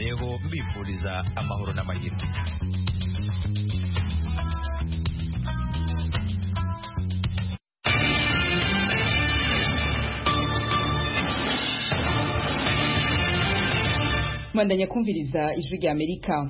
mboneyeho mbifuriza amahoro n'amahirwe. Mwandanya kumviriza ijwi rya Amerika.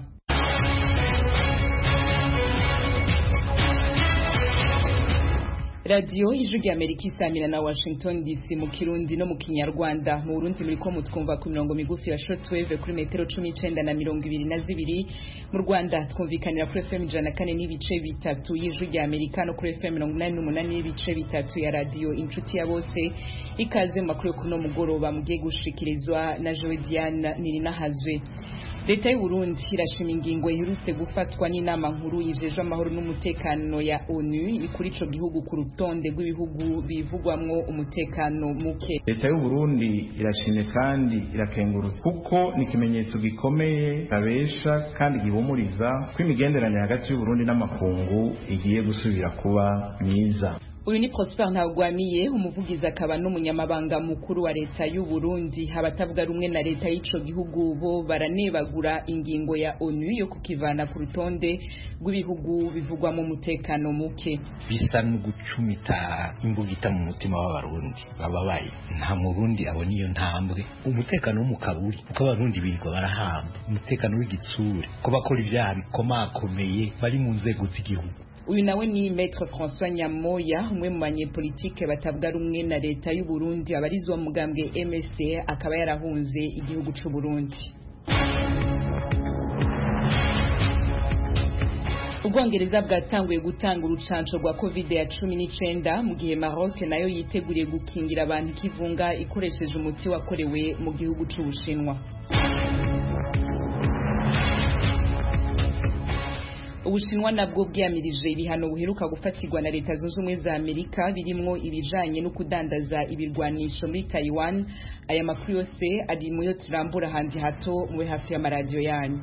Radio ijwi rya Amerika isamira na Washington DC mu Kirundi no mu Kinyarwanda. Mu Burundi muriko mutwumva ku mirongo migufi ya shortwave kuri metero 19 na 22. Mu Rwanda twumvikanira kuri FM 104 n'ibice bitatu y'ijwi rya Amerika no kuri FM 88 n'ibice bitatu ya radio Inshuti ya Bose. Ikaze mu makuru kuno mugoroba mugiye gushikirizwa na Joe Diane Nirinahazwe. Leta y'u Burundi irashima ingingo iherutse gufatwa n'inama nkuru yijeje amahoro n'umutekano ya ONU ikuri ico gihugu ku rutonde rw'ibihugu bivugwamwo umutekano muke. Leta y'u Burundi irashimye kandi irakengurutse kuko ni ikimenyetso gikomeye kabesha kandi gihumuriza ko imigenderanire hagati y'u Burundi n'amakungu igiye gusubira kuba myiza. Uyu ni Prosper Ntagwamiye umuvugizi akaba n'umunyamabanga mukuru wa leta y'u Burundi. Abatavuga rumwe na leta y'ico gihugu bo baranebagura ingingo ya ONU yo kukivana ku rutonde rw'ibihugu bivugwa mu mutekano muke. Bisa no gucumita imbugita mu mutima w'abarundi bababaye. Nta murundi abona iyo ntambwe. Umutekano w'umukaburi uko abarundi birirwa barahamba. Umutekano w'igitsure ko bakora ibyaha bikomakomeye bari mu nzego z'igihugu. Uyu nawe ni Maître François Nyamoya umwe mu banyepolitike batavuga rumwe na leta y'u Burundi abarizwa mu mugambwe MSD akaba yarahunze igihugu c'u Burundi. Ubwongereza bwatanguye gutanga urucanco rwa COVID-19 mu gihe Maroc nayo yiteguriye gukingira abantu kivunga ikoresheje umuti wakorewe mu gihugu c'u Bushinwa. Ubushinwa nabwo bwiyamirije ibihano buheruka gufatirwa na leta zunze ubumwe za Amerika birimwo ibijanye no kudandaza ibirwanisho muri Taiwan. Aya makuru yose ari muyo turambura handi hato mwe hafi ya radio yanyu.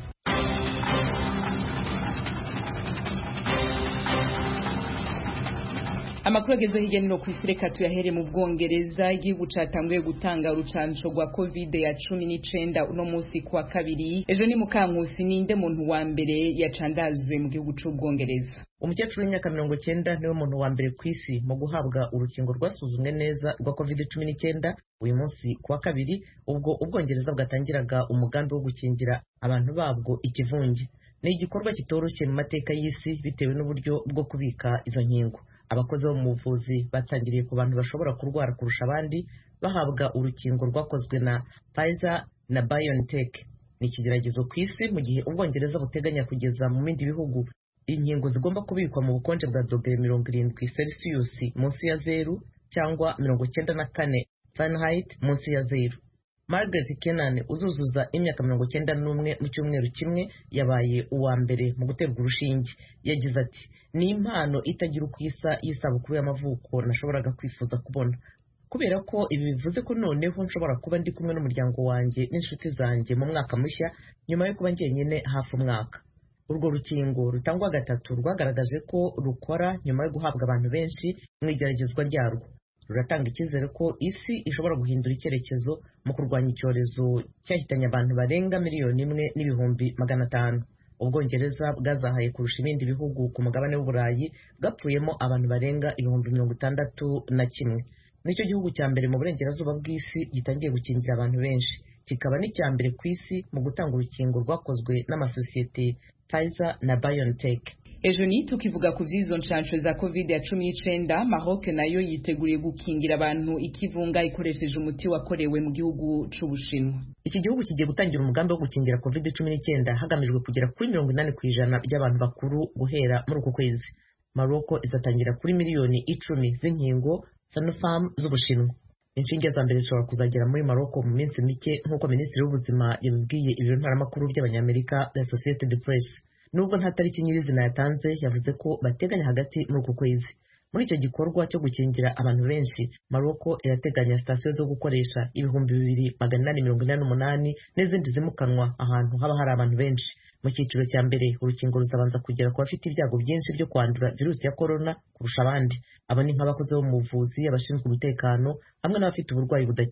Amakuru agezo hirya no kw'isireka tuyahere mu Bwongereza. Igihugu catanguye gutanga urucanco rwa COVID-19 uno munsi kwa kabiri. Ejo ni Mukankusi ninde muntu wa mbere yacandazwe mu gihugu c'u Bwongereza. Umukecuru w'imyaka 90 niwe muntu wa mbere kw'isi mu guhabwa urukingo rwasuzumwe neza rwa COVID-19 uyu munsi kwa kabiri ubwo Ubwongereza bwatangiraga umugambi wo gukingira abantu babwo ikivunge. Ni igikorwa kitoroshye mu mateka y'isi bitewe n'uburyo bwo kubika izo nkingo. Abakozi bo mu buvuzi batangiriye ku bantu bashobora kurwara kurusha abandi bahabwa urukingo rwakozwe na Pfizer na BioNTech. Ni ikigeragezo ku isi mu gihe Ubwongereza buteganya kugeza mu bindi bihugu inkingo zigomba kubikwa mu bukonje bwa dogere 70 Celsius munsi ya 0 cyangwa 94 Fahrenheit munsi ya 0. Margaret Kennan uzuzuza imyaka 91 mu cyumweru kimwe yabaye uwa mbere mu guterwa urushinge. Yagize ati ni impano itagira ukwisa y'isabukuru y'amavuko nashoboraga kwifuza kubona, kubera ko ibi bivuze ko noneho nshobora kuba ndi kumwe n'umuryango wanjye n'inshuti zanjye mu mwaka mushya nyuma yo kuba njyenyine hafi umwaka. Urwo rukingo rutangwa gatatu rwagaragaje ko rukora nyuma yo guhabwa abantu benshi mu igeragezwa ryarwo. Ruratanga icyizere ko isi ishobora guhindura icyerekezo mu kurwanya icyorezo cyahitanye abantu barenga 1,500,000. Ubwongereza bwazahaye kurusha ibindi bihugu ku mugabane w'Uburayi bwapfuyemo abantu barenga 61,000. Nicyo gihugu cya mbere mu burengerazuba bw'isi gitangiye gukingira abantu benshi, kikaba n'icya mbere ku isi mu gutanga urukingo rwakozwe n'amasosiyete Pfizer na BioNTech. Ejo ni tukivuga ku vyizo nshansho za COVID-19 Maroc nayo yiteguriye gukingira abantu ikivunga ikoresheje umuti wakorewe mu gihugu c'u Bushinwa. Iki gihugu kigiye gutangira umugambi wo gukingira COVID-19 hagamijwe kugera kuri 80% by'abantu bakuru guhera muri uku kwezi. Maroc izatangira kuri miliyoni 10 z'inkingo Sinopharm z'Ubushinwa. Inshinge za mbere zishobora kuzagera muri Maroc mu minsi mike nk'uko Minisitiri w'Ubuzima yabibwiye ibiro ntaramakuru by'Abanyamerika la Associated Press. Nubwo nta tariki nyirizina yatanze yavuze ko bateganya hagati muri uku kwezi. Muri icyo gikorwa cyo gukingira abantu benshi Maroc irateganya sitasiyo zo gukoresha 2,848 n'izindi zimukanwa ahantu haba hari abantu benshi. Mu cyiciro cya mbere urukingo ruzabanza kugera ku bafite ibyago byinshi byo kwandura virusi ya corona kurusha abandi. Aba ni nk'abakozi bo mu buvuzi, abashinzwe umutekano hamwe n'abafite uburwayi budakira.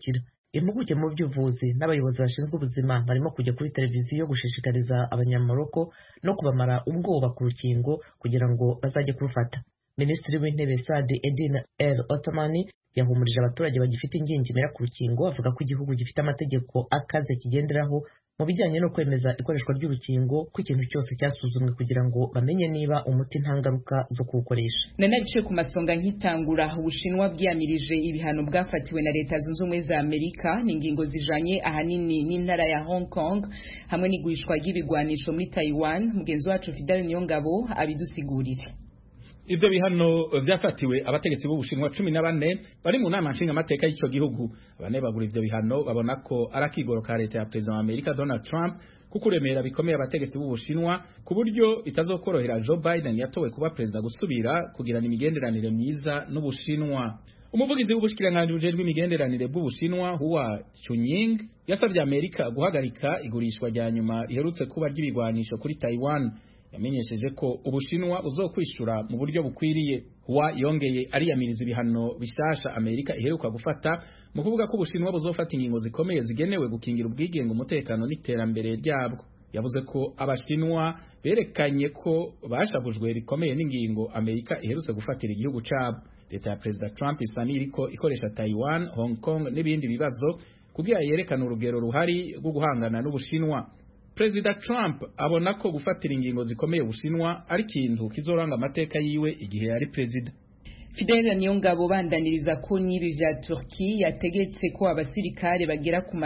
impuguke mu by'ubuvuzi n'abayobozi bashinzwe ubuzima barimo kujya kuri televiziyo gushishikariza abanyamaroko no kubamara ubwoba ku rukingo kugira ngo bazajye kurufata. Minisitiri w'intebe Saad Eddine El Othmani yahumurije abaturage bagifite ingingimira ku rukingo, avuga ko igihugu gifite amategeko akaze kigenderaho mu bijyanye no kwemeza ikoreshwa ry'urukingo, ko ikintu cyose cyasuzumwe kugira ngo bamenye niba umuti nta ngaruka zo kuwukoresha. Nanabice ku masonga nk'itangura, Ubushinwa bwiyamirije ibihano bwafatiwe na Leta Zunze Ubumwe za Amerika n'ingingo zijanye ahanini n'intara ya Hong Kong hamwe n'igurishwa ry'ibigwanisho muri Taiwan. Mugenzi wacu Fidel Niyongabo abidusigurira. Ivyo bihano vyafatiwe abategetsi b'Ubushinwa 14 bari mu nama nshinga amateka y'ico gihugu. Abane bagura ivyo bihano babona ko arakigoro ka leta ya President wa Amerika Donald Trump kukuremera bikomeye abategetsi b'Ubushinwa ku buryo itazokorohera Joe Biden yatowe kuba president gusubira kugirana imigenderanire myiza n'Ubushinwa. Umuvugizi w'ubushikiranganje bujejwe imigenderanire bw'Ubushinwa Hua Chunying yasabye Amerika guhagarika igurishwa rya nyuma riherutse kuba ry'ibigwanisho kuri Taiwan. Yamenyesheje ko Ubushinwa buzokwishura mu buryo bukwiriye. Hua yongeye ariyamiriza ibihano bishasha Amerika iheruka gufata mu kuvuga ko Ubushinwa buzofata ingingo zikomeye zigenewe gukingira ubwigenge, umutekano n'iterambere ryabwo. Yavuze ko Abashinwa berekanye ko bashavujwe rikomeye n'ingingo Amerika iherutse gufatira igihugu cyabo. Leta ya President Trump isani iriko ikoresha Taiwan, Hong Kong n'ibindi bibazo kugira yerekana urugero ruhari rwo guhangana n'Ubushinwa. President Trump abona ko gufatira ingingo zikomeye Ubushinwa ari kintu kizoranga amateka yiwe igihe yari president. Fidel Niyongabo bandaniriza ko n'ibi vya Turki yategetse ko abasirikare bagera ku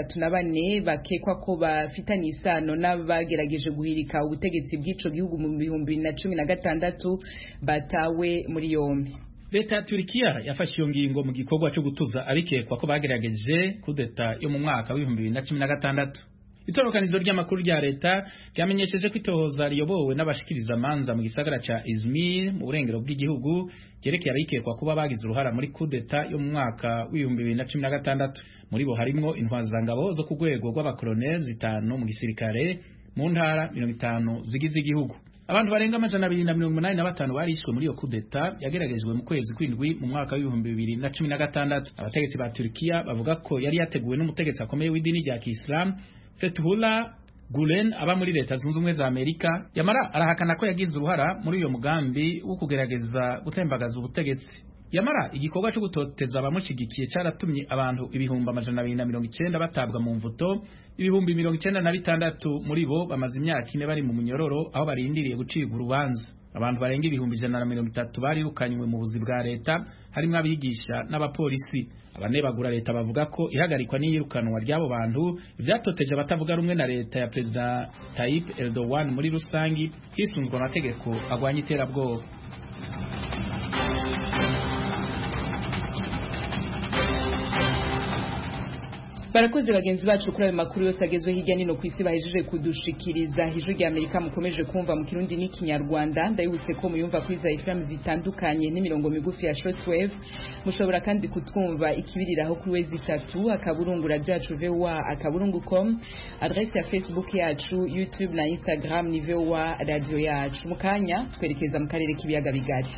304 bakekwa ko bafitanye isano n'abagerageje guhirika ubutegetsi bw'ico gihugu mu 2016 batawe muri yombi. Leta ya Turkiya yafashe iyo ngingo mu gikorwa cyo gutuza abikekwa ko bagerageje kudeta yo mu mwaka wa 2016. Itorokanizo ry'amakuru rya leta ryamenyesheje ko itohoza riyobowe n'abashikiriza manza mu gisagara ca Izmir mu burengero bw'igihugu cyerekeye abikekwa kuba bagize uruhara muri kudeta yo mu mwaka wa 2016. Muri bo harimwo intwazangabo zo ku rwego rw'abakoloneli 5 mu gisirikare mu ntara 50 zigize igihugu. Abantu barenga 285 barishwe muri iyo kudeta yageragejwe mu kwezi kw'indwi mu mwaka wa 2016. Abategetsi ba Turkiya bavuga ko yari yateguwe n'umutegetsi akomeye w'idini rya Kiislamu Fethullah Gulen aba muri Leta Zunze Ubumwe za Amerika. Yamara arahakana ko yagize uruhara muri uyo mugambi wo kugerageza gutembagaza ubutegetsi. Yamara igikorwa cyo gutoteza abamushigikiye cyaratumye abantu 290 batabwa mu mvuto, 96 muri bo bamaze imyaka 4 bari mu munyororo aho barindiriye gucibwa urubanza. Abantu barenga 130 barirukanywe mu buzi bwa leta, harimo abigisha n'abapolisi. Abanebagura leta bavuga ko ihagarikwa n'iyirukanwa ry'abo bantu vyatoteje abatavuga rumwe na leta ya President Tayyip Erdogan muri rusangi hisunzwe amategeko agwanya iterabwoba. Barakoze bagenzi bacu kuri ayo makuru yose agezwe hirya nino ku isi bahejeje kudushikiriza. Ijwi rya Amerika mukomeje kumva mu Kirundi n'Ikinyarwanda. Ndayibutse ko muyumva kuri za FM zitandukanye n'imirongo migufi ya shortwave. Mushobora kandi kutwumva ikibiriraho kuri wezi 3 akaburungu radio yacu VOA akaburungu.com, adresse ya Facebook yacu, YouTube na Instagram ni VOA radio yacu. Mukanya twerekeza mu karere k'ibiyaga bigari.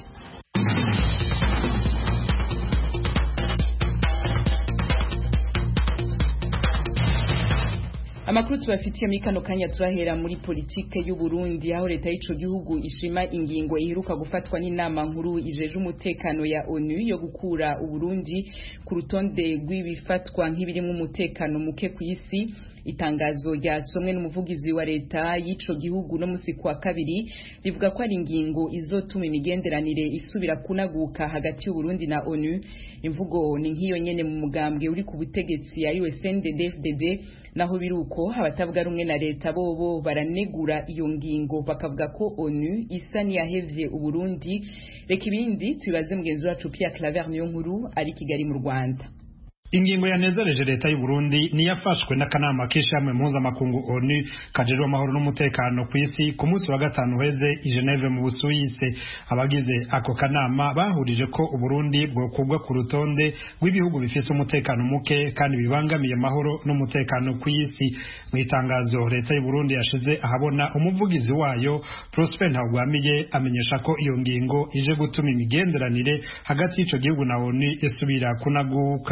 Amakuru tubafitiye muri kano kanya turahera muri politike y'u Burundi, aho leta y'ico gihugu ishima ingingo iheruka gufatwa n'inama nkuru ijeje umutekano ya ONU yo gukura u Burundi ku rutonde rw'ibifatwa nk'ibirimo umutekano muke ku isi. Itangazo ryasomwe n'umuvugizi wa leta y'ico gihugu no musi kwa kabiri rivuga ko ari ingingo izotuma imigenderanire isubira kunaguka hagati y'u Burundi na ONU. Imvugo ni nk'iyo nyene mu mugambwe uri ku butegetsi ya USNDD-FDD, naho biruko abatavuga rumwe na leta bobo baranegura iyo ngingo bakavuga ko ONU isa niyahevye u Burundi. Reka ibindi tubaze mugenzi wacu Pierre Claver Niyonkuru ari Kigali mu Rwanda. Ingingo yanezereje leta y'u Burundi ni yafashwe n'akanama k'ishamwe mpuzamakungu ONU kajejwe amahoro n'umutekano ku isi ku munsi wa gatanu heze i Geneve mu Busuwisi. Abagize ako kanama bahurije ko u Burundi bwokugwa ku rutonde rw'ibihugu bifise umutekano muke kandi bibangamiye amahoro n'umutekano ku isi. Mu itangazo leta y'u Burundi yashize ahabona, umuvugizi wayo Prosper Ntagwamiye amenyesha ko iyo ngingo ije gutuma imigenderanire hagati y'ico gihugu na ONU isubira kunaguka. Iyo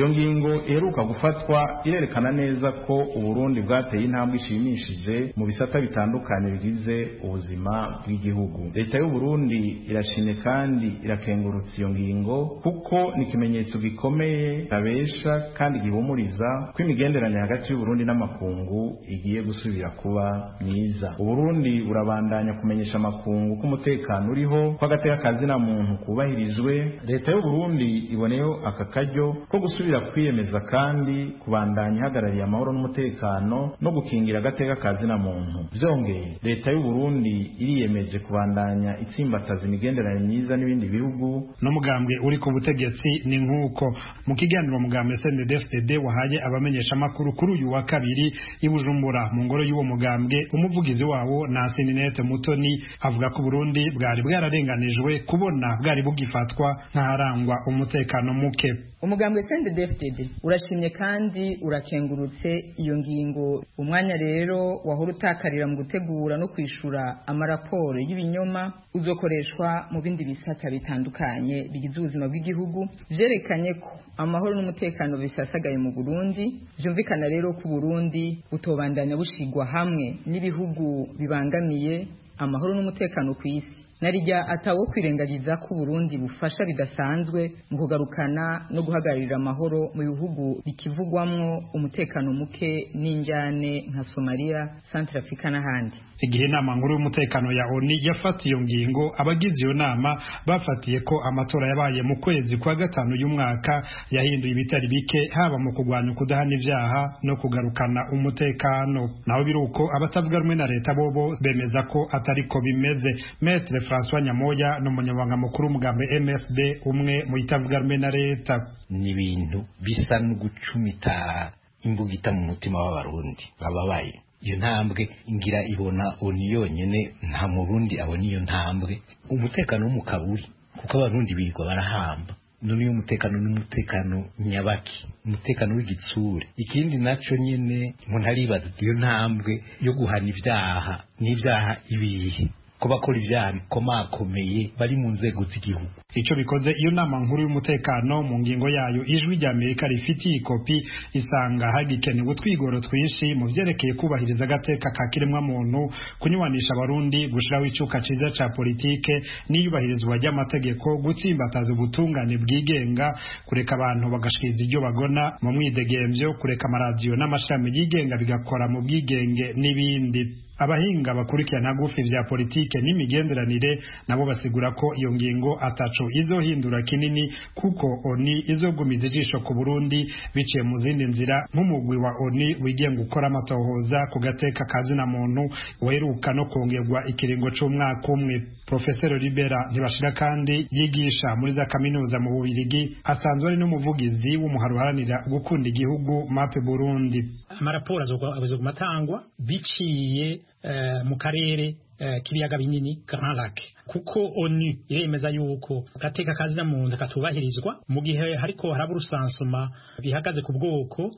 iyo ngingo iheruka gufatwa irerekana neza ko Uburundi bwateye intambwe ishimishije mu bisata bitandukanye bigize ubuzima bw'igihugu. Leta y'u Burundi irashimye kandi irakengurutse iyo ngingo kuko ni ikimenyetso gikomeye kabesha kandi gihumuriza ko imigenderanire hagati y'u Burundi n'amakungu igiye gusubira kuba myiza. Uburundi burabandanya kumenyesha amakungu ko umutekano uriho, ko agateka kazina muntu kubahirijwe. Leta y'u Burundi iboneyeho aka karyo ko gusubira kwiyemeza kandi kubandanya ihagarariye amahoro n'umutekano no gukingira agateka kazina muntu. Byongeye leta y'u Burundi iriyemeje kubandanya itsimbataza imigenderanire myiza n'ibindi bihugu. N'umugambwe uri ku butegetsi ni nk'uko mu kiganiro mugambwe CNDD-FDD wahaye abamenyesha makuru kuri uyu wa kabiri i Bujumbura mu ngoro y'uwo mugambwe, umuvugizi wawo Nasininete Mutoni avuga ko Burundi bwari bwararenganijwe kubona bwari bugifatwa nk'aharangwa umutekano muke. Umugambwe CNDD-FDD urashimye kandi urakengurutse iyo ngingo. Umwanya rero wahora utakarira mu gutegura no kwishura amaraporo y'ibinyoma uzokoreshwa mu bindi bisata bitandukanye bigize ubuzima bw'igihugu. Vyerekanye ko amahoro n'umutekano bisasagaye mu Burundi. Vyumvikana rero ko Burundi butobandanya bushigwa hamwe n'ibihugu bibangamiye amahoro n'umutekano ku isi. Narijya atawo kwirengagiza ko Burundi bufasha bidasanzwe mu kugarukana no guhagararira amahoro mu bihugu bikivugwamwo umutekano muke n'injyane nka Somalia, Centrafrica n'ahandi. Igihe inama nkuru y'umutekano ya ONU yafatiye iyo ngingo, abagize iyo nama bafatiye ko amatora yabaye mu kwezi kwa gatanu y'umwaka yahinduye ibitari bike, haba mu kurwanya kudahana ivyaha no kugarukana umutekano. Naho biruko abatavuga rumwe na leta bobo bemeza ko atariko bimeze. Maître François Nyamoya n'umunyamabanga mukuru w'umugambi MSD umwe mu itavuga rumwe na leta. Ni ibintu bisa no gucumita imbugita mu mutima w'abarundi bababaye. Iyo ntambwe ngira ibona ONU yonyene, nta murundi abona iyo ntambwe. Umutekano w'umukaburi kuko abarundi birirwa barahamba. None uyu mutekano n'umutekano nyabaki, umutekano w'igitsure. Ikindi naco nyene umuntu aribaza iyo ntambwe yo guhana ivyaha n'ivyaha ibihe ko bakora ivyaha bikomakomeye bari mu nzego z'igihugu. Ico bikoze iyo nama nkuru y'umutekano mu ngingo yayo ijwi rya Amerika rifitiye ikopi isanga hagikenewe utwigoro twinshi mu vyerekeye kubahiriza agateka ka kiremwa muntu, kunywanisha abarundi, gushiraho icuka ciza ca politike n'iyubahirizwa ry'amategeko, gutsimbataza ubutungane bwigenga, kureka abantu bagashikiriza ibyo bagona mu mwidegemvyo, kureka amaradiyo n'amashami yigenga bigakora mu bwigenge n'ibindi. Abahinga bakurikirana gufi vya politike n'imigenderanire nabo basigura ko iyo ngingo ataco izohindura kinini, kuko ONU izogumiza ijisho ku Burundi biciye mu zindi nzira, nk'umugwi wa ONU wigenga gukora amatohoza ku gateka kazina muntu weruka no kongerwa ikiringo c'umwaka umwe. Professor Libera Ntibashira kandi yigisha muri za kaminuza mu Bubiligi, asanzwe ari n'umuvugizi w'umuharuharanira gukunda igihugu MAP Burundi. Amaraporo azogumatangwa biciye mu karere k'ibiyaga binini Grand Lac, kuko ONU iremeza yuko gateka kazina muntu katubahirizwa mu gihe hariko haraba urusansuma bihagaze ku bwoko.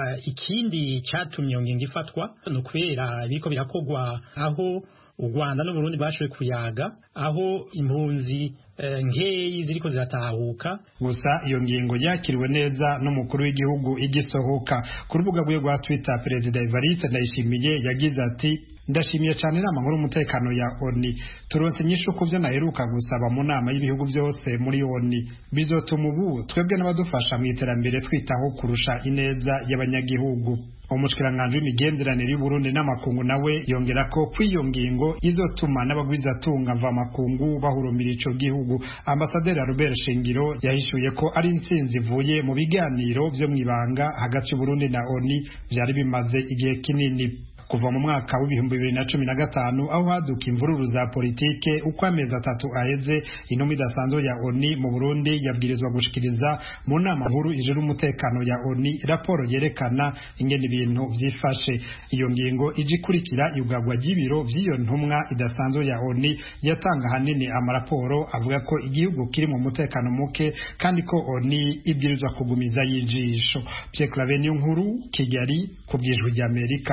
Ikindi catumye iyo ngingo ifatwa no kubera biriko birakogwa aho u Rwanda n'u Burundi bashoboye kuyaga, aho impunzi ngeyi ziriko ziratahuka. Gusa iyo ngingo yakiriwe neza n'umukuru w'igihugu igisohoka. Ku rubuga rwe rwa Twitter, Perezida Evariste Ndayishimiye yagize ati: ndashimiye cyane inama nkuru y'umutekano ya ONU, turonse inyishu ku byo naheruka gusaba mu nama y'ibihugu byose muri ONU. Bizotuma ubu twebwe n'abadufasha mu iterambere twitaho kurusha ineza y'abanyagihugu. Umushikiranganje w'imigenderanire y'u Burundi n'amakungu nawe yongera ko kw'iyo ngingo izotuma n'abagwizatunga mva makungu bahurumira ico gihugu. Ambasaderi Robert Shingiro yahishuye ko ari intsinzi ivuye mu biganiro byo mwibanga hagati y'u Burundi na ONU byari bimaze igihe kinini. Kuva mu mwaka w'ibihumbi 2015 aho haduka imvururu za politike, uko amezi 3 aheze intumwa idasanzwe ya ONU mu Burundi yabwirizwa gushikiriza mu nama nkuru ijuru umutekano ya ONU raporo yerekana ingene ibintu vyifashe. Iyo ngingo ijikurikira yugagwa ry'ibiro vy'iyo ntumwa idasanzwe ya ONU yatanga hanini amaraporo avuga ko igihugu kiri mu mutekano muke kandi ko ONU ibwirizwa kugumiza yijisho. Pierre Claver Nkuru, Kigali, ku bw'ijwi ry'Amerika.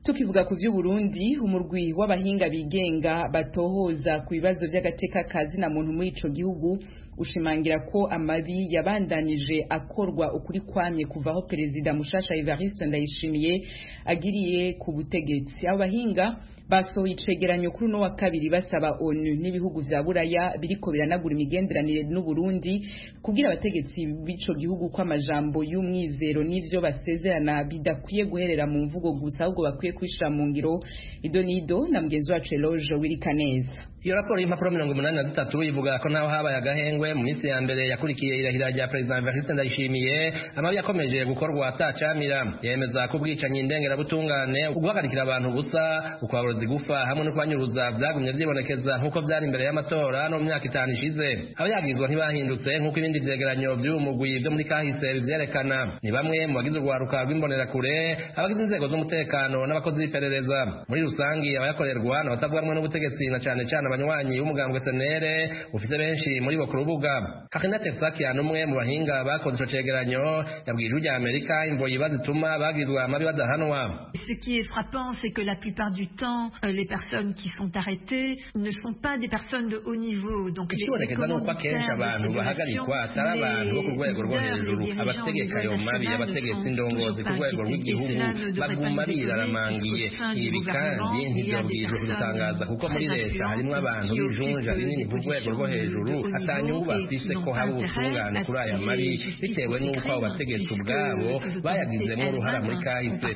tukivuga ku vy'Uburundi umurwi w'abahinga bigenga batohoza ku bibazo vy'agateka kazi na muntu muri ico gihugu ushimangira ko amabi yabandanije akorwa ukuri kwamye kuvaho perezida mushasha Evariste Ndayishimiye agiriye ku butegetsi. Abo bahinga basohoye icegeranyo kuri no wa kabiri basaba ONU n'ibihugu vya Buraya biriko biranagura imigenderanire n'u Burundi kugira abategetsi b'ico gihugu ko amajambo y'umwizero n'ivyo basezerana bidakwiye guherera mu mvugo gusa ahubwo bakwiye kwishira mu ngiro. Idonido na mugenzi wacu Eloge Wirikaneza. Iyo raporo y'impapuro 83 ivuga ko naho habaye agahengwe mu minsi ya mbere yakurikiye irahira rya President Evariste Ndayishimiye amabi yakomeje gukorwa atacamira. Yemeza ko ubwicanyi ndengerabutungane uguhagarikira abantu busa ukwaburozi gufa hamwe no kwanyuruza vyagumye vyibonekeza nkuko vyari imbere y'amatora no mu myaka 5 ishize. Abayagizwa ntibahindutse nkuko ibindi vyegeranyo vy'umugwi vyo muri kahise bivyerekana. Ni bamwe mu bagize urwaruka rw'imbonerakure, abagize inzego z'umutekano n'abakozi b'iperereza. Muri rusangi abayakorerwa n'abatavuga rumwe n'ubutegetsi na cane cane abanywanyi b'umugambwe SNL ufite benshi muri bo ku rubuga. Kakina Tetsakian umwe mu bahinga bakoze ico cegeranyo yabwiye ijwi rya Amerika imvo yibaza ituma bagizwa amabi badahanwa. Ce qui est frappant, c'est que la plupart du temps les personnes qui sont arrêtées ne sont pas des personnes de haut niveau. Donc ikibonekeza nuko akenshi abantu bahagarikwa atari abantu bo ku rwego rwo hejuru, abategeka ayo mabi abategetsi indongozi ku rwego rw'igihugu baguma biraramangiye. Ibi kandi ntivyobwirijwe kubitangaza kuko muri leta harimwo abantu b'ijunja rinini ku rwego rwo hejuru atanyungu bafise ko haba ubutungane kuri aya mabi bitewe n'uko abo bategetsi ubwabo bayagizemo uruhara muri kahise.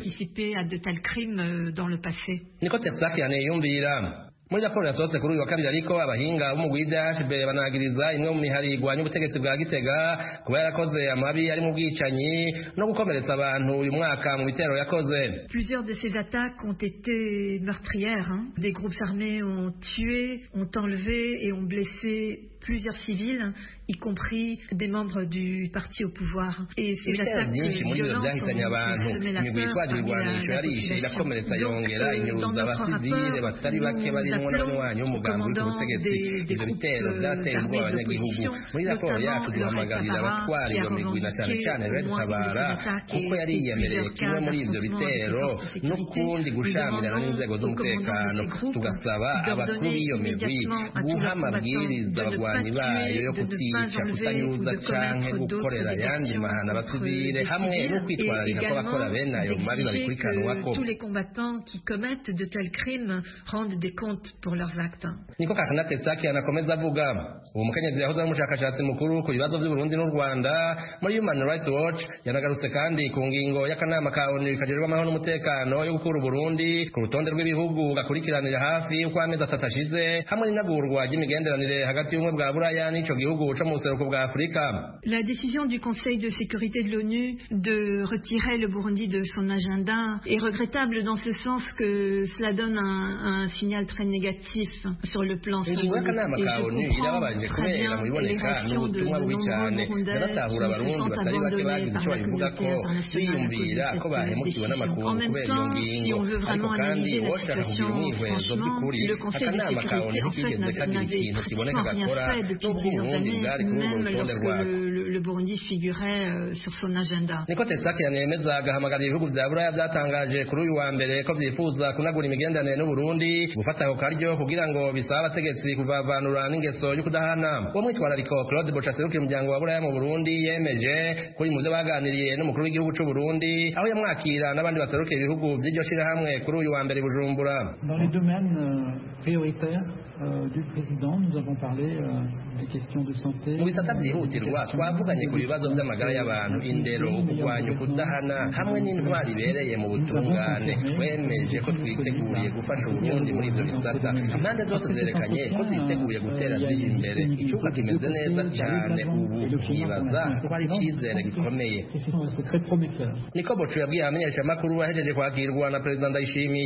Niko Tetsakian yumvira. Muri raporo yasohotse kuri uyu wa kabiri ariko abahinga b'umugwi DHB banagiriza imwe mu miharigwa y'ubutegetsi bwa Gitega kuba yarakoze amabi ari mu bwicanyi no gukomeretsa abantu uyu mwaka mu bitero yakoze. Plusieurs de ces attaques ont été meurtrières. Des groupes armés ont tué, ont enlevé et ont blessé plusieurs civils, y compris des membres du parti au pouvoir. Et ces attaques violentes zahitanye abantu imigwi yitwaje ibigwanisho yarishe irakomeretsa yongera inyuruza abasivile batari bake barimwo n'abanywanyi b'umugambi uri ku butegetsi. Ivyo bitero vyateye ubwoba abanyagihugu. Muri raporo yacu duhamagarira abatwara iyo migwi na cane cane Red Tabara kuko yari yiyemereye kimwe muri ivyo bitero n'ukundi gushamirana n'inzego z'umutekano. Tugasaba abakuru b'iyo migwi guha amabwiriza abagwanyi bayo yo kutica kutanyuza canke gukorera yandi mahana abasivile hamwe no kwitwararika ko bakora bene ayo mabi babikurikiranwako. Tous les combattants qui commettent de tels crimes rendent des comptes pour leurs actes. Niko Kakina Tetsakian akomeza avuga. Uwo mukenyezi yahoze ari umushakashatsi mukuru ku bibazo by'Uburundi n'u Rwanda muri Human Rights Watch yanagarutse kandi ku ngingo y'akanama ka ONU kajerwa amahoro n'umutekano yo gukura Uburundi ku rutonde rw'ibihugu gakurikiranira hafi uko amezi 3 ashize hamwe n'inagurwa ry'imigenderanire hagati y'umwe bwa Buraya n'ico gihugu co mu buseruko bwa Afrika. La décision du Conseil de sécurité de l'ONU de retirer le Burundi de son agenda est regrettable dans ce sens que cela donne un signal très négatif sur le plan symbolique. Et je comprends très bien les réactions de nombreux Burundais qui se sont abandonnés par la communauté internationale à cause de cette décision. En même temps, si on veut vraiment analyser la situation, franchement, le Conseil de sécurité en fait n'avait pratiquement rien fait depuis plusieurs années, même lorsque le Burundi figurait sur son agenda. Niko Tetsakian yemeza agahamagarira ibihugu vya Buraya vyatangaje kuri uyu wa mbere ko vyifuza kunagura imigenderanire n'u Burundi gufata ako karyo kugira ngo bisaba abategetsi kuvavanura n'ingeso yo kudahana. Uwo mwitwarariko Claude Bochase ukiye umuryango wa Buraya mu Burundi yemeje kuri mu vyo baganiriye n'umukuru w'igihugu c'u Burundi aho yamwakira n'abandi baserukira ibihugu vy'iryo shirahamwe kuri uyu wa mbere Bujumbura. Dans les domaines prioritaires du président, nous avons parlé des questions de santé. Mu bisata vyihutirwa twavuganye ku bibazo vy'amagara y'abantu, indero, kurwanya ukudahana hamwe n'intwari ibereye mu butungane. Twemeje ko twiteguriye gufasha Uburundi muri ivyo bisata. Impande zose zerekanye ko ziteguye gutera ziri imbere. Icuka kimeze neza cyane ubu twibaza ko ari icyizere gikomeye. Niko Bocu yabwiye abamenyeshamakuru ahejeje kwakirwa na Perezida Ndayishimiye.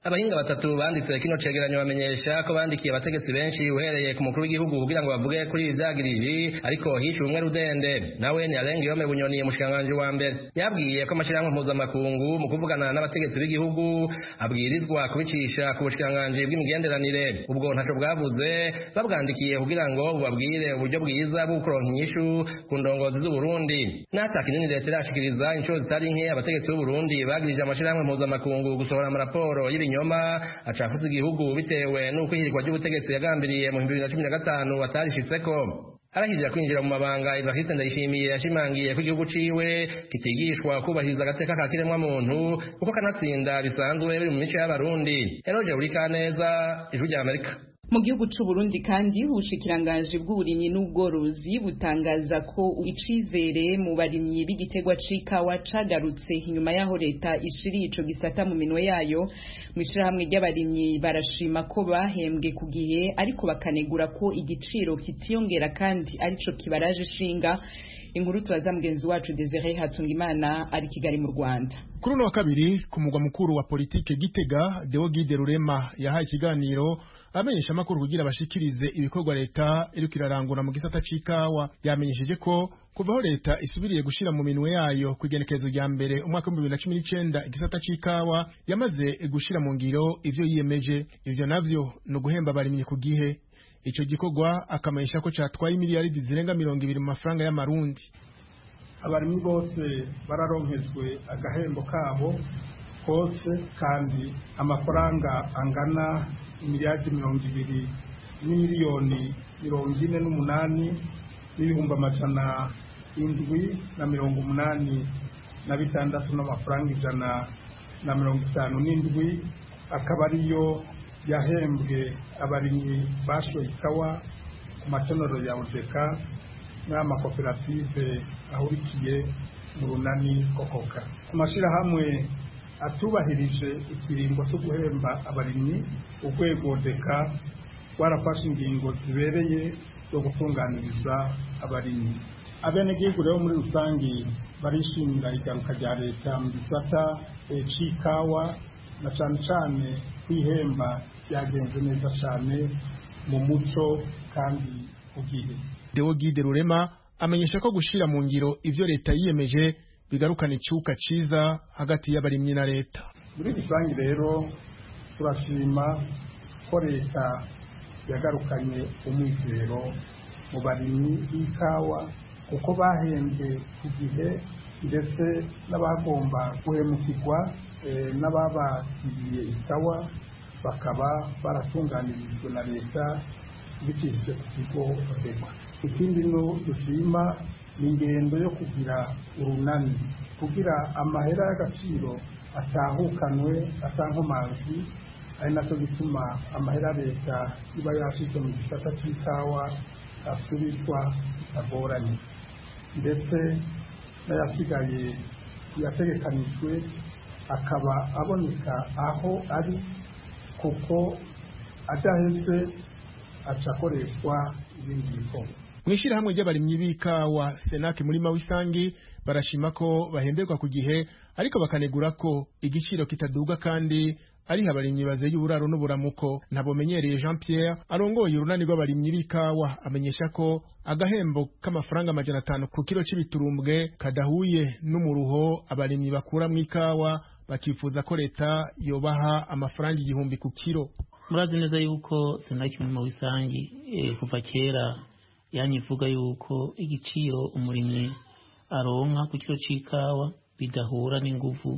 abahinga batatu banditse kino cegeranyo bamenyesha ko bandikiye abategetsi benshi uhereye ku mukuru w'igihugu kugira ngo bavuge kuri ibi vyagiriji ariko hishe umwe rudende nawe ni Alain Guillaume Bunyoni umushikanganje wa mbere yabwiye ko amashirahamwe mpuzamakungu mu kuvugana n'abategetsi b'igihugu abwirizwa kubicisha ku bushikanganje bw'imigenderanire ubwo ntaco bwavuze babwandikiye kugira ngo bubabwire uburyo bwiza bwo kuronka inyishu ku ndongozi z'u Burundi n'ata kinini leta irashikiriza inshuro zitari nke abategetsi b'u Burundi bagirije amashirahamwe mpuzamakungu gusohora amaraporo nyoma acafuza igihugu bitewe n'uko ihirikwa ry'ubutegetsi yagambiriye mu 2015 atarishitseko arahirira kwinjira mu mabanga Evariste Ndayishimiye yashimangiye ko igihugu ciwe kitigishwa kubahiriza agateka ka kiremwa muntu kuko kanatsinda bisanzwe biri mu mico y'abarundi Eroje Urikaneza Ijwi rya Amerika. Mu gihugu c'u Burundi kandi ubushikiranganje bw'uburimyi n'ubworozi butangaza ko icizere mu barimyi b'igitegwa c'ikawa cagarutse inyuma yaho leta ishiriye ico gisata mu minwe yayo mw'ishirahamwe ry'abarimyi barashima ko bahembwe ku gihe ariko bakanegura ko igiciro kitiyongera kandi arico kibaraje ishinga. Inkuru tubaza mugenzi wacu Desire Hatungimana ari Kigali mu Rwanda. Kuri no wa kabiri ku mugwa mukuru wa politike Gitega Deogide Rurema yahaye ikiganiro amenyesha amakuru kugira bashikirize ibikorwa leta iriko irarangura mu gisata c'ikawa. Yamenyesheje ko kuvaho leta isubiriye gushira mu minwe yayo kwigenekerezo rya mbere umwaka wa 2019 igisata c'ikawa yamaze gushira mu ngiro ivyo yiyemeje. Ivyo navyo no guhemba abarimyi ku gihe. Ico gikorwa akamenyesha ko catwaye miliyaridi zirenga 20 mu mafaranga y'amarundi. Abarimyi bose bararonkejwe agahembo kabo kose kandi amafaranga angana miliyaridi 20 n'imiliyoni 48 n'ibihumbi amajana 786 n'amafaranga 157 akaba ariyo yahembwe abarimyi bashoye ikawa ku matonero ya Ujeka n'amakoperative ahurikiye mu runani kokoka. Ku mashirahamwe atubahirije ikiringo cyo guhemba abarimyi urwego Ujeka rwarafashe ingingo zibereye zo gutunganiriza abarimyi. Abenegihugu rero muri rusangi barishimira igaruka rya leta mu gisata c'ikawa na cane kwihemba byagenze neza cyane mu muco kandi ugiye. Deogide Rurema amenyesha ko gushira mu ngiro ivyo leta yiyemeje bigarukana icuka ciza hagati y'abarimyi na leta. Muri rusangi rero turashima ko leta yagarukanye umwizero mu barimyi b'ikawa kuko bahembwe ku gihe ndetse n'abagomba guhemukirwa n'ababakiriye ikawa bakaba baratunganirijwe na leta bicishije ku kigo Ojeka. Ikindi no dushima ni ingendo yo kugira urunani kugira amahera y'agaciro atahukanwe atankomanzi ari nacyo gituma amahera leta iba yashize mu gisata c'ikawa asubizwa bitagoranye ndetse n'ayasigaye yategekanijwe akaba aboneka aho ari kuko adaheze acakoreshwa ibindi bikorwa. Mwishirahamwe ry'abarimyi b'ikawa Senake muri Mawisangi barashima ko bahemberwa ku gihe ariko bakanegura ko igiciro kitaduga kandi ari abarimyi bazeye uburaro n'uburamuko. Ntabomenyereye Jean Pierre arongoye urunani rw'abarimyi b'ikawa amenyesha ko agahembo k'amafaranga 500 ku kilo c'ibiturumbwe kadahuye n'umuruho abarimyi bakura mu ikawa bakifuza ko leta yobaha amafaranga 1000 ku kilo. Murazi neza yuko Senake muri Mawisangi kuva kera yanyivuga yuko igiciro umurimyi aronka ku kilo c'ikawa bidahura n'inguvu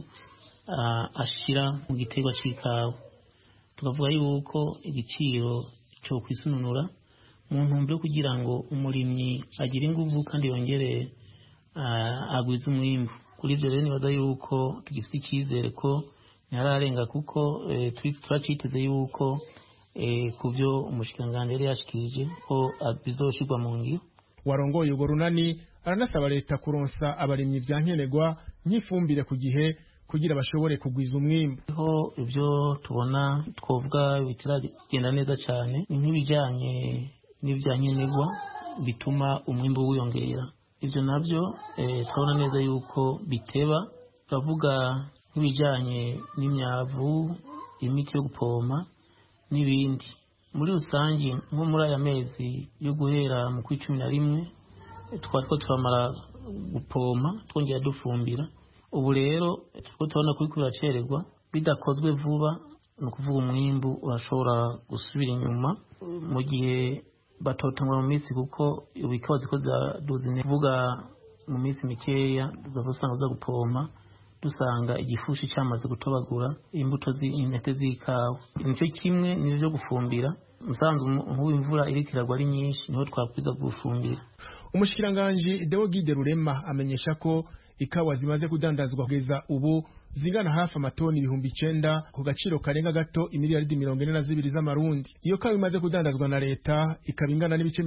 ashira mu gitegwa c'ikawa. Tukavuga yuko igiciro cyo kwisununura mu ntumbero kugira ngo umurimyi agire inguvu kandi yongere agwize umwimbu. Kuri ibyo rero nibaza yuko tugifite icyizere ko ntararenga kuko turaciteze yuko kuvyo umushikanganje yari yashikirije ko bizoshirwa mu ngiro. Warongoye ubwo runani aranasaba leta kuronsa abarimyi byankenerwa nk'ifumbire ku gihe kugira bashobore kugwiza umwimbu. Ho ibyo tubona twovuga bitiragenda neza cyane nk'ibijanye n'ibyankenerwa bituma umwimbu wiyongera. Ibyo navyo tubona neza yuko biteba. Bavuga nk'ibijanye n'imyavu imiti yo gupoma n'ibindi. Muri rusange nko muri aya mezi yo guhera mu kwa 11 twariko turamara gupoma twongera dufumbira. Ubu rero tubona ko biracererwa bidakozwe vuba, no kuvuga umwimbu urashobora gusubira inyuma mu gihe batotangwa mu minsi, kuko ubikawa ziko zaduze kuvuga mu minsi mikeya uzasanga za gupoma dusanga igifushi cyamaze gutobagura imbuto z'intete z'ikawa. Nicyo kimwe n'ivyo gufumbira, musanzwe nk'imvura iriko iragwa ari nyinshi niho twakwiza gufumbira. Umushikiranganje Deo Guide Rurema amenyesha ko ikawa zimaze kudandazwa kugeza ubu zingana hafi amatoni 9,000 ku gaciro karenga gato imiliyaridi 42 z'amarundi. Iyo kawa imaze kudandazwa na leta ikaba ingana n'ibice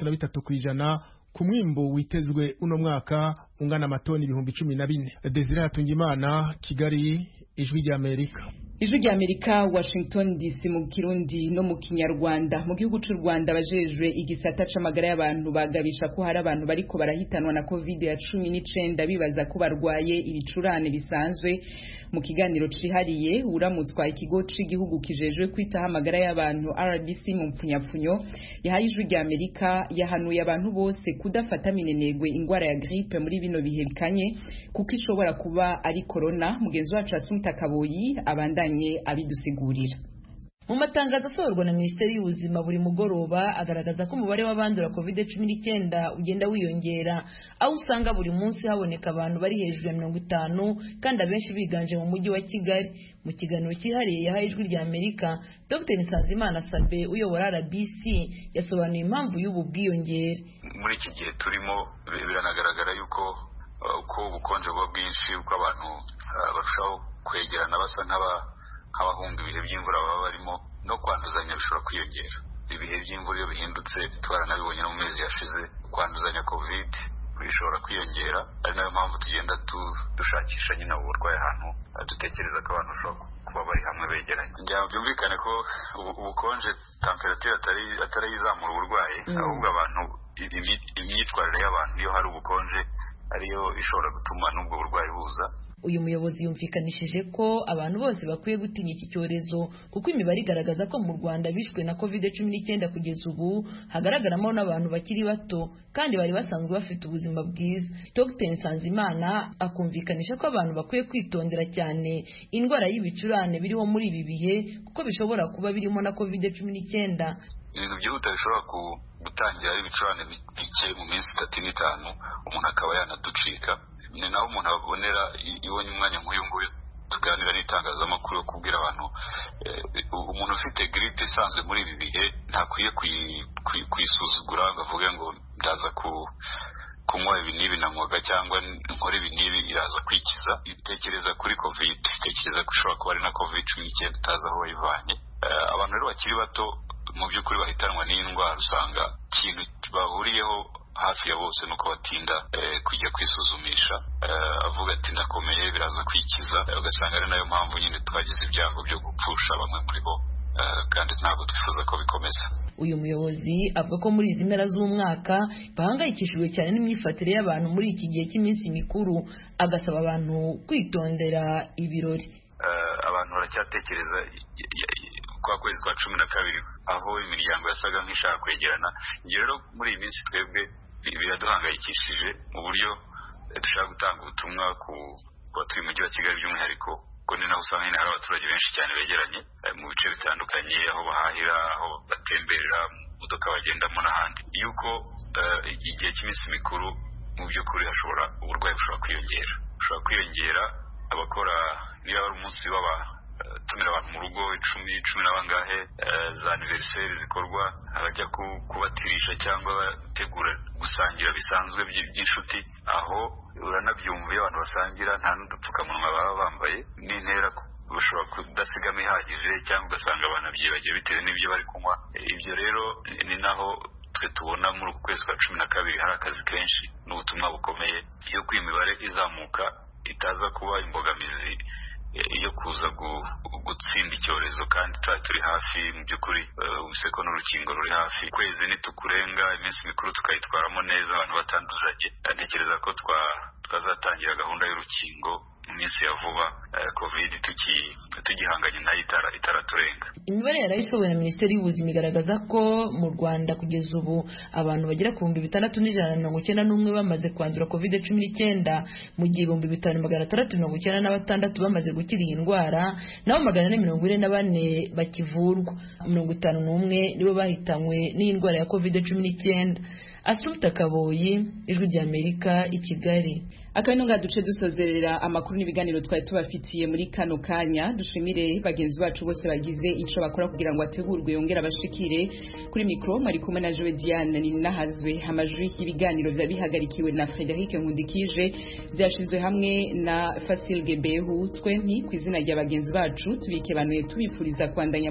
63% ku mwimbo witezwe uno mwaka ungana amatoni 14,000. Desire Hatungimana, Kigali, Ijwi rya Amerika. Ijwi rya Amerika, Washington DC mu Kirundi no mu Kinyarwanda. Mu gihugu cy'u Rwanda bajejwe igisata c'amagara y'abantu bagabisha ko hari abantu bariko barahitanwa na COVID-19 bibaza ko barwaye ibicurane bisanzwe. Mu kiganiro cihariye uramutswa ikigo c'igihugu kijejwe kwitaho amagara y'abantu RBC mu mpfunyapfunyo yahaye Ijwi rya Amerika yahanuye abantu bose kudafata minenegwe ingwara ya grippe muri bino bihe bikanye kuko ishobora kuba ari corona. Mugenzi wacu Asumta Kaboyi abandanye abidusigurira. Mu matangazo asohorwa na Minisiteri y'Ubuzima buri mugoroba agaragaza ko umubare w'abandura COVID-19 ugenda wiyongera, aho usanga buri munsi haboneka abantu bari hejuru ya 50 kandi abenshi biganje mu mujyi wa Kigali. Mu kiganiro cyihariye yahaye Ijwi rya Amerika, Dr. Nsanzimana Sabe uyobora RBC yasobanuye impamvu y'ubu bwiyongere. Muri iki gihe turimo biranagaragara yuko uko ubukonje bwa bwinshi uko abantu barushaho kwegerana basa nk'abahunga ibihe by'imvura baba barimo, no kwanduzanya bishobora kwiyongera. Ibihe by'imvura iyo bihindutse twaranabibonye no mu mezi yashize, kwanduzanya covid bishobora kwiyongera. Ari nayo mpamvu tugenda dushakisha nyine uburwayi ahantu dutekereza ko abantu bashobora kuba bari hamwe begeranye. Byumvikane ko ubukonje temperature atari izamura uburwayi, ahubwo abantu imyitwarire y'abantu iyo hari ubukonje ariyo ishobora gutuma n'ubwo burwayi buza. Uyu muyobozi yumvikanishije ko abantu bose bakwiye gutinya iki cyorezo kuko imibare igaragaza ko mu Rwanda bishwe na COVID-19 kugeza ubu hagaragaramo n'abantu bakiri bato kandi bari basanzwe bafite ubuzima bwiza. Dr. Nsanzimana akumvikanisha ko abantu bakwiye kwitondera cyane indwara y'ibicurane biriho muri ibi bihe kuko bishobora kuba birimo na COVID-19. Ibintu byihuta bishobora gutangira ibicurane bike mu minsi 3-5 umuntu akaba yanaducika. Ni naho umuntu abonera ibonye umwanya nk'uyu nguyu tuganira n'itangazamakuru yo kubwira abantu umuntu ufite grippe isanzwe muri ibi bihe ntakwiye kuyisuzugura ngo avuge ngo ndaza kunywa ibi n'ibi nanywaga cyangwa nkora ibi n'ibi iraza kwikiza. Itekereza kuri covid, itekereza ko ushobora kuba ari na COVID-19 utazi aho wayivanye. Abantu rero bakiri bato mu by'ukuri bahitanwa n'iyi ndwara usanga ikintu bahuriyeho hafi ya bose nuko batinda kujya kwisuzumisha, avuga ati ndakomeye biraza kwikiza, ugasanga ari nayo mpamvu nyine twagize ibyago byo gupfusha bamwe muri bo, kandi ntabwo twifuza ko bikomeza. Uyu muyobozi avuga ko muri izi mpera z'umwaka bahangayikishijwe cyane n'imyifatire y'abantu muri iki gihe cy'iminsi mikuru, agasaba abantu kwitondera ibirori. Abantu baracyatekereza kwa kwezi kwa 12 aho imiryango yasaga nk'ishaka kwegerana. Rero muri iyi minsi twebwe biraduhangayikishije mu buryo dushaka gutanga ubutumwa ku batuye umujyi wa Kigali by'umwihariko, ko ni naho usanga hari abaturage benshi cyane begeranye mu bice bitandukanye, aho bahahira, aho batemberera, mu modoka bagendamo n'ahandi, yuko igihe cy'iminsi mikuru mu by'ukuri uburwayi bushobora kwiyongera. Abakora niba ari umunsi tumira abantu mu rugo 10 n'abangahe, za anniversaire zikorwa, abajya kubatirisha cyangwa bategura gusangira bisanzwe by'inshuti, aho uranabyumva iyo abantu basangira nta n'udupfukamunwa baba bambaye, n'intera bashobora kudasigamo ihagije cyangwa ugasanga banabyibagiwe bitewe n'ibyo bari kunywa. Ibyo rero ni naho twe tubona muri uku kwezi kwa 12 hari akazi kenshi n'ubutumwa bukomeye iyo ku imibare izamuka itaza kuba imbogamizi iyo kuza gutsinda icyorezo, kandi turi hafi mu by'ukuri, useko n'urukingo ruri hafi. Kwezi nitukurenga iminsi mikuru tukayitwaramo neza abantu batanduzanye, ntekereza ko twazatangira gahunda y'urukingo minsi ya vuba covid tugihanganye nayo itaraturenga. Imibare yarayisohowe na Minisiteri y'Ubuzima igaragaza ko mu Rwanda kugeza ubu abantu bagera ku 6,191 bamaze kwandura COVID-19 mu gihe 5,696 bamaze gukira iyi ndwara, naho 444 bakivurwa, 51 nibo bahitanywe n'iyi ndwara ya COVID-19. Asumta Kaboyi, Ijwi ry'Amerika, i Kigali. Akabino nga duce dusozerera amakuru n'ibiganiro twari tubafitiye muri kano kanya. Dushimire bagenzi bacu bose bagize ico bakora kugira ngo ategurwe yongera abashikire. Kuri mikro mari kumwe na Joe Diane Ninahazwe. Amajwi y'ibiganiro vya bihagarikiwe na Frederic Nkundikije, byashizwe hamwe na Fasil Gebehu. Twempi kwizina rya bagenzi bacu tubikebanuye tubifuriza kwandanya